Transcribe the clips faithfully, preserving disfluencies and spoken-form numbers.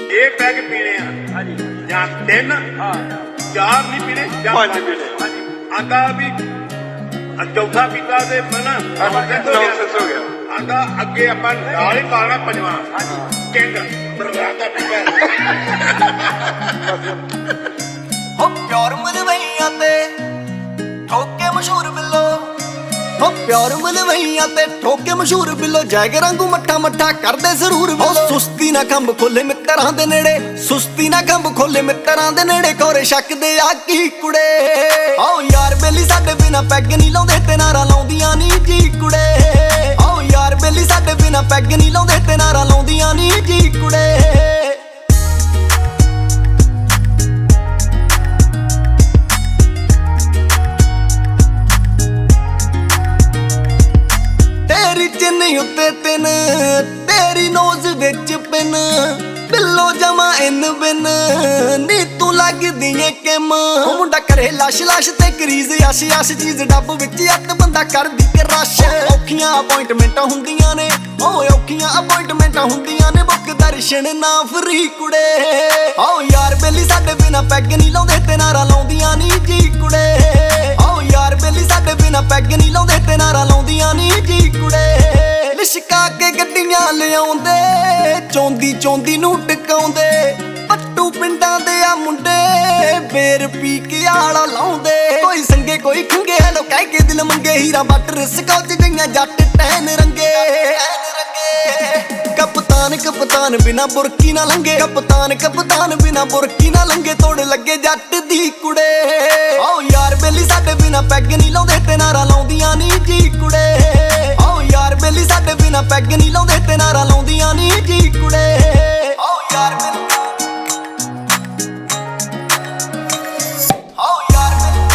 ये पैग पीने या तीन चार नहीं पीने या पांच पीने आंदा भी चौथा पीता ते मना हो गया आंदा अगे ਆਪਾਂ ਨਾਲ ਹੀ ਪਾਣਾ ਪੰਜਵਾਂ ਕਿੰਗ ਬਰਗਾਦਾ ਪੀਪਾ ਹੋ ਪਿਆਰ ਮਲਵਈਆਂ ਤੇ ਠੋਕੇ ਮਸ਼ਹੂਰ ਬਿੱਲੋ ਹੋ ਪਿਆਰ ਮਲਵਈਆਂ ਤੇ ਠੋਕੇ ਮਸ਼ਹੂਰ ਬਿੱਲੋ ਜੈਗ ਰੰਗੂ ਮੱਠਾ ਮੱਠਾ ਕਰਦੇ ਜ਼ਰੂਰ ਬਿੱਲੋ ਸੁਸਤੀ ਨਾ ਖੰਭ ਖੋਲੇ ਮਿੱਤਰਾਂ ਦੇ ਨੇੜੇ ਸੁਸਤੀ ਨਾ ਖੰਭ ਖੋਲੇ ਮਿੱਤਰਾਂ ਦੇ ਨੇੜੇ ਕੋਰੇ ਸ਼ੱਕ ਦੇ ਆ ਕੀ ਕੁੜੇ ਆਓ ਯਾਰ ਬੇਲੀ ਸਾਡੇ ਬਿਨਾ ਪੈਗ ਨਹੀਂ ਲਾਉਂਦੇ ਤੇ ਨਾਰਾ ਲਾਉਂਦੀਆਂ ਨਹੀਂ ਜੀ ਕੁੜੇ ਆਓ ਯਾਰ ਬੇਲੀ ਸਾਡੇ ਬਿਨਾ ਪੈਗ ਨਹੀਂ ਲਾਉਂਦੇ ਤੇ ਨਾਰਾ ਲਾਉਂਦੀਆਂ ਨਹੀਂ ਜੀ ਕੁੜੇ ਚਿੰਨੀ ਉੱਤੇ ਤਿੰਨ ਤੇਰੀ ਨੋਜ਼ ਵਿੱਚ ਪਿੰਨ ਬਿੱਲੋ ਜਮਾ ਇਨ ਬਿਨ ਨੀ ਤੂੰ ਲੱਗਦੀ ਏ ਕਿਮ ਉਹ ਮੁੰਡਾ ਕਰੇ ਲਾਸ਼ ਲਾਸ਼ ਤੇ ਕਰੀਜ਼ ਆਸ਼ ਆਸ਼ ਚੀਜ਼ ਡੱਬ ਵਿੱਚ ਅੱਤ ਬੰਦਾ ਕਰਦੀ ਕੇ ਰਸ਼ ਔਖੀਆਂ ਅਪਾਇੰਟਮੈਂਟਾਂ ਹੁੰਦੀਆਂ ਨੇ ਓਏ ਔਖੀਆਂ ਅਪਾਇੰਟਮੈਂਟਾਂ ਹੁੰਦੀਆਂ ਨੇ ਬੁੱਕ ਦਰਸ਼ਨ ਨਾ ਫਰੀ ਕੁੜੇ ਆਓ ਯਾਰ ਬੇਲੀ ਸਾਡੇ ਬਿਨਾ ਪੈਗ ਨਹੀਂ ਲਾਉਂਦੇ ਤੇ ਨਾਰਾ ਲਾਉਂਦੀਆਂ ਨਹੀਂ ਜੀ ਕੁੜੇ ਆਓ ਯਾਰ ਬੇਲੀ ਸਾਡੇ ਬਿਨਾ ਪੈਗ ਨਹੀਂ ਲਾਉਂਦੇ ਤੇ ਨਾਰਾ ਲਾਉਂਦੀਆਂ ਨਹੀਂ ਜੀ ਕੁੜੇ ਲਿਸ਼ਕਾ ਕੇ ਗੱਡੀਆਂ ਲਿਆਉਂਦੇ ਚੌਂਦੀ ਚੌਂਦੀ ਨੂੰ ਟਿਕਾਉਂਦੇ ਪੱਟੂ ਪਿੰਡਾਂ ਦੇ ਆ ਮੁੰਡੇ ਬੇਰ ਪੀ ਕੇ ਆਲਾ ਲਾਉਂਦੇ ਕੋਈ ਸੰਗੇ ਕੋਈ ਖੰਗੇ ਹੈਲੋ ਕਹਿ ਕੇ ਦਿਲ ਮੰਗੇ ਹੀਰਾ ਬਟਰ ਸਕੌਚ ਗਈਆਂ ਜੱਟ ਟੈਨ ਰੰਗੇ ਕਪਤਾਨ ਕਪਤਾਨ ਬਿਨਾ ਬੁਰਕੀ ਨਾ ਲੰਗੇ ਕਪਤਾਨ ਕਪਤਾਨ ਬਿਨਾ ਬੁਰਕੀ ਨਾ ਲੰਗੇ ਤੋੜ ਲੱਗੇ ਜੱਟ ਦੀ ਕੁੜੇ ਆਓ ਯਾਰ ਬੇਲੀ ਸਾਡੇ ਬਿਨਾ ਪੈਗ ਨਹੀਂ ਲਾਉਂਦੇ ਤੇ ਨਾਰਾ ਲਾਉਂਦੀਆਂ ਨਹੀਂ ਜੀ ਕੁੜੇ ਆਓ ਯਾਰ ਬੇਲੀ ਸਾਡੇ ਬਿਨਾ ਪੈਗ ਨਹੀਂ ਲਾਉਂਦੇ ਤੇ ਨਾਰਾ ਲਾਉਂਦੀਆਂ ਨਹੀਂ ਜੀ ਕੁੜੇ ਆਓ ਯਾਰ ਬੇਲੀ ਆਓ ਯਾਰ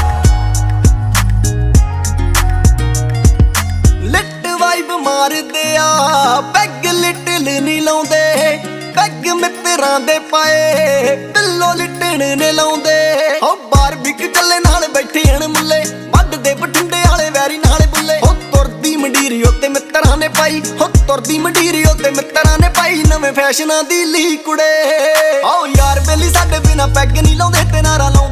ਬੇਲੀ ਲਿਟ ਵਾਈਬ ਮਾਰਦੇ ਆ ਪੈਗ ਲਿਟਲ ਨਹੀਂ ਲਾਉਂਦੇ ਪੈਗ ਮਿੱਤਰਾਂ ਦੇ ਪਾਏ ਬਿੱਲੋ ਲਿਟਣ ਨੇ ਲਾਉਂਦੇ ਹੋ ਬਾਰ ਬਿਕ ਚੱਲੇ ਨਾਲ ਬੈਠੇ ਹਣ ਮੁੱਲੇ ਵੱਡ ਦੇ ਬਠਿੰਡੇ ਵਾਲੇ ਵੈਰੀ ਨਾਲੇ ਬੁੱਲੇ ਹੋ ਤੁਰਦੀ ਮੰਡੀਰੀ ਉੱਤੇ ਮਿੱਤਰਾਂ ਨੇ ਪਾਈ ਹੋ ਤੁਰਦੀ ਮੰਡੀਰੀ ਉੱਤੇ ਮਿੱਤਰਾਂ ਨੇ ਪਾਈ ਨਵੇਂ ਫੈਸ਼ਨਾਂ ਦੀ ਲੀ ਕੁੜੇ ਆਓ ਯਾਰ ਬੇਲੀ ਸਾਡੇ ਬਿਨਾ ਪੈਗ ਨਹੀਂ ਲਾਉਂਦੇ ਤੇ ਨਾਰਾ